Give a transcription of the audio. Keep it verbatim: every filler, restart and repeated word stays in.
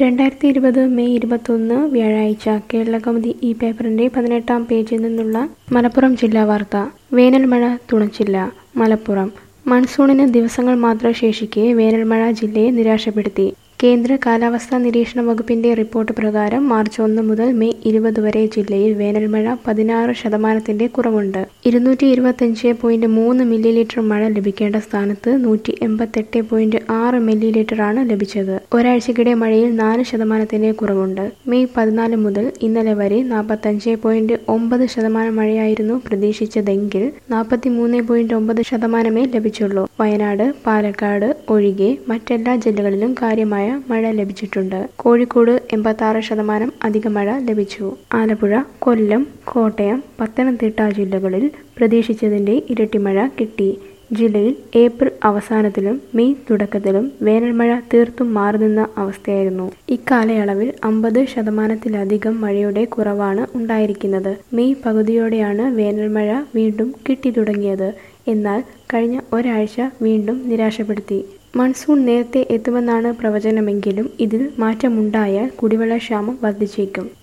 രണ്ടായിരത്തി ഇരുപത് മെയ് ഇരുപത്തൊന്ന് വ്യാഴാഴ്ച കേരളകൗമുദി ഈ പേപ്പറിന്റെ പതിനെട്ടാം പേജിൽ നിന്നുള്ള മലപ്പുറം ജില്ലാ വാർത്ത. വേനൽമഴ തുണച്ചില്ല. മലപ്പുറം. മൺസൂണിന് ദിവസങ്ങൾ മാത്രം ശേഷിക്കെ വേനൽമഴ ജില്ലയെ നിരാശപ്പെടുത്തി. കേന്ദ്ര കാലാവസ്ഥാ നിരീക്ഷണ വകുപ്പിന്റെ റിപ്പോർട്ട് പ്രകാരം മാർച്ച് ഒന്ന് മുതൽ മെയ് ഇരുപത് വരെ ജില്ലയിൽ വേനൽമഴ പതിനാറ് ശതമാനത്തിന്റെ കുറവുണ്ട്. ഇരുന്നൂറ്റി ഇരുപത്തഞ്ച് പോയിന്റ് മൂന്ന് മില്ലിലിറ്റർ മഴ ലഭിക്കേണ്ട സ്ഥാനത്ത് നൂറ്റി എൺപത്തെട്ട് പോയിന്റ് ആറ് മില്ലിലിറ്ററാണ് ലഭിച്ചത്. ഒരാഴ്ചക്കിടെ മഴയിൽ നാല് ശതമാനത്തിന്റെ കുറവുണ്ട്. മെയ് പതിനാല് മുതൽ ഇന്നലെ വരെ നാൽപ്പത്തഞ്ച് പോയിന്റ് ഒമ്പത് ശതമാനം മഴയായിരുന്നു പ്രതീക്ഷിച്ചതെങ്കിൽ നാൽപ്പത്തിമൂന്ന് പോയിന്റ് ഒമ്പത് ശതമാനമേ ലഭിച്ചുള്ളൂ. വയനാട്, പാലക്കാട് ഒഴികെ മറ്റെല്ലാ ജില്ലകളിലും കാര്യമായ മഴ ലഭിച്ചിട്ടുണ്ട്. കോഴിക്കോട് എൺപത്തി ശതമാനം അധിക മഴ ലഭിച്ചു. ആലപ്പുഴ, കൊല്ലം, കോട്ടയം, പത്തനംതിട്ട ജില്ലകളിൽ പ്രതീക്ഷിച്ചതിന്റെ ഇരട്ടി മഴ കിട്ടി. ജില്ലയിൽ ഏപ്രിൽ അവസാനത്തിലും മെയ് തുടക്കത്തിലും വേനൽമഴ തീർത്തും മാറിനിന്ന അവസ്ഥയായിരുന്നു. ഇക്കാലയളവിൽ അമ്പത് ശതമാനത്തിലധികം മഴയുടെ കുറവാണ് ഉണ്ടായിരിക്കുന്നത്. മെയ് പകുതിയോടെയാണ് വേനൽമഴ വീണ്ടും കിട്ടിത്തുടങ്ങിയത്. എന്നാൽ കഴിഞ്ഞ ഒരാഴ്ച വീണ്ടും നിരാശപ്പെടുത്തി. മൺസൂൺ നേരത്തെ എത്തുമെന്നാണ് പ്രവചനമെങ്കിലും ഇതിൽ മാറ്റമുണ്ടായാൽ കുടിവെള്ളക്ഷാമം വർദ്ധിച്ചേക്കും.